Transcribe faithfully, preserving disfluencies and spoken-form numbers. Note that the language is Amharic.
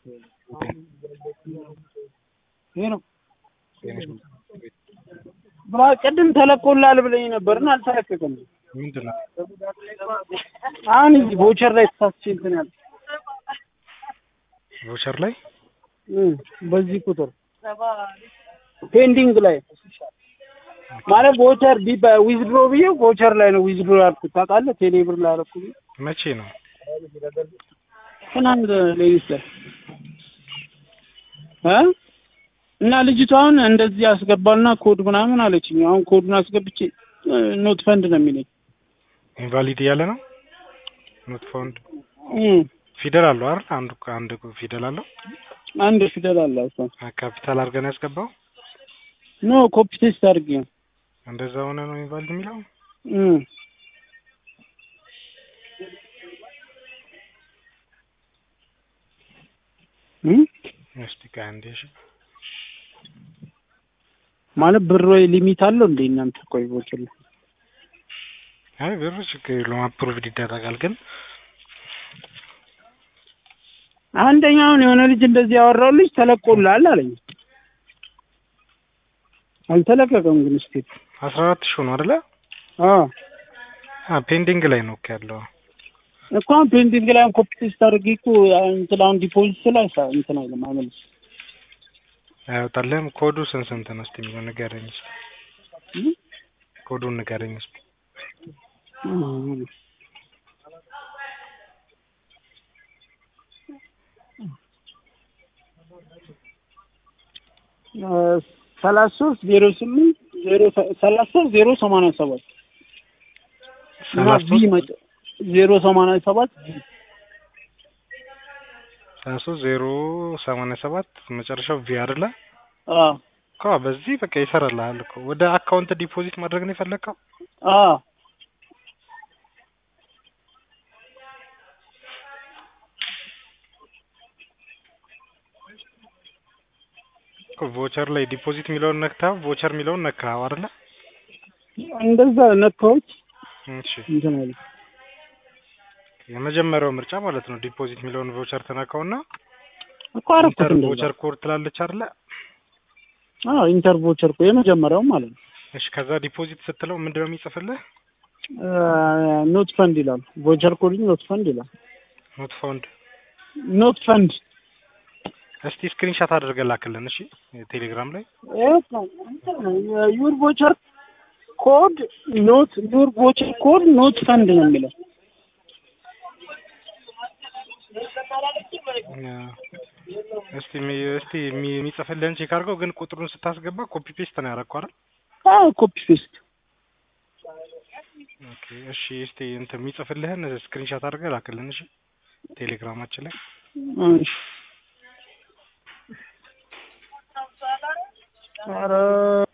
ይሄ ነው ባቀድም ተለቆላል ብለኝ ነበርና አልተለቀቀም። ምንድነው አሁን እዚህ ቮቸር ላይ ተሳስቼ እንትን ያለ ቮቸር ላይ በዚህ ቁጥር ፔንዲንግ ላይ ማለት ቮቸር ቢባ ዊዝድሮ ብዬ ቮቸር ላይ ነው ዊዝድሮ ያልኩት ታውቃለህ። ቴሌብር ላይ አልኩኝ። መቼ ነው? ትናንት ሌሊት ላይ እ እና ልጅቷን እንደዚህ አስገባልና ኮድ ምናምን አለችኝ። አሁን ኮዱን አስገብቼ ኖት ፈንድ ነው የሚለኝ። ኢንቫሊድ ያለ ነው ኖት ፋውንድ ፊደል አለው አይደል? አንዱ አንድ ፊደል አለው አንድ ፊደል አለው እሱ ካፒታል አድርገን ያስገባው ኖ ኮፒ ፔስት አድርጌ እንደዛ ሆነ ነው ኢንቫሊድ የሚለው እም እም እስቲ ካንዴሽ ማለት ብር ወይ ሊሚት አለው እንዴ እናንተ? ቆይ ቮቸር አይ ብር ችግር የለውም አፕሩቭድ ይደረጋል። ግን አንደኛውን የሆነ ልጅ እንደዚህ ያወራው ልጅ ተለቆላል አለኝ። አልተለቀቀም ግን እስቲ አስራ አራት ሺህ ነው አይደለ? አዎ አ ፔንዲንግ ላይ ነው ያለው እኮ ፔንዲንግ ላይ ኮፒ ፔስት አድርጌ እኮ እንትን አሁን ዲፖዚት ላይ ሳ እንትን አይደለም አይመልስ አይወጣልህም። ኮዱ ስንት ስንት ነው? እስቲ ምን ንገረኝ እስቲ ኮዱን ንገረኝ እስቲ። ሰላሳ ሶስት ዜሮ ስምንት ዜሮ ሰላሳ ሶስት ዜሮ ሰማንያ ሰባት ሰላሳ ሶስት ዜሮ ሰማንያ ሰባት ሰላሳ ሶስት ዜሮ ሰማንያ ሰባት መጨረሻው ቪ አይደለ? አዎ እኮ በዚህ በቃ ይሰራልሃል እኮ። ወደ አካውንት ዲፖዚት ማድረግ ነው የፈለከው? አዎ እኮ ቮቸር ላይ ዲፖዚት ሚለውን ነክታው ቮቸር ሚለውን ነካው አይደለ? እንደዛ ነካውት። እሺ እንትን አለ የመጀመሪያው ምርጫ ማለት ነው ዲፖዚት ሚለውን ቮቸር ተነካውና እኮ አረኩት እንደዛ ቮቸር ኮድ ትላለች አይደለ? አዎ ኢንተር ቮቸር ኮድ የመጀመሪያው ማለት ነው። እሺ ከዛ ዲፖዚት ስትለው ምንድነው የሚጽፍልህ? ኖት ፈንድ ይላል። ቮቸር ኮድ ኖት ፈንድ ይላል። ኖት ፋውንድ ኖት ፈንድ እስቲ ስክሪንሾት አድርገህ ላክልን እሺ ቴሌግራም ላይ ዩር ቮቸር ኮድ ኖት ዩር ቮቸር ኮድ ኖት ፈንድ ነው የሚለው። እስቲ እስቲ የሚጽፍልህን ቼክ አድርገው። ግን ቁጥሩን ስታስገባ ኮፒ ፔስት ነው ያደረኩት አይደል? አዎ ኮፒ ፔስት። ኦኬ እሺ እስቲ እንትን የሚጽፍልህን ስክሪንሾት አድርገህ ላክልን እሺ ቴሌግራማችን ላይ እሺ ኧረ